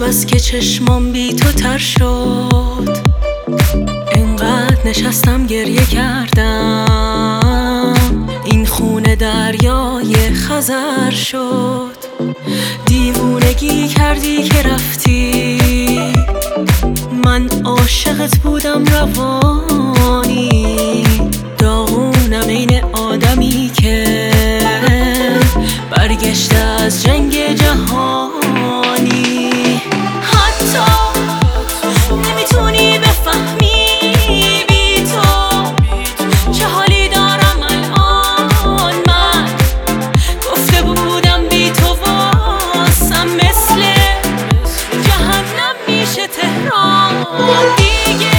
بس که چشمام بی تو تر شد، انقدر نشستم گریه کردم، این خونه دریای خزر شد. دیوونگی کردی که رفتی، من عاشقت بودم روانی، داغونم این آدمی که برگشته از جنگ جهانی. حتی نمیتونی بفهمی بی تو چه حالی دارم الان. من گفته بودم بی تو واسم مثل جهنم میشه تهران دیگه.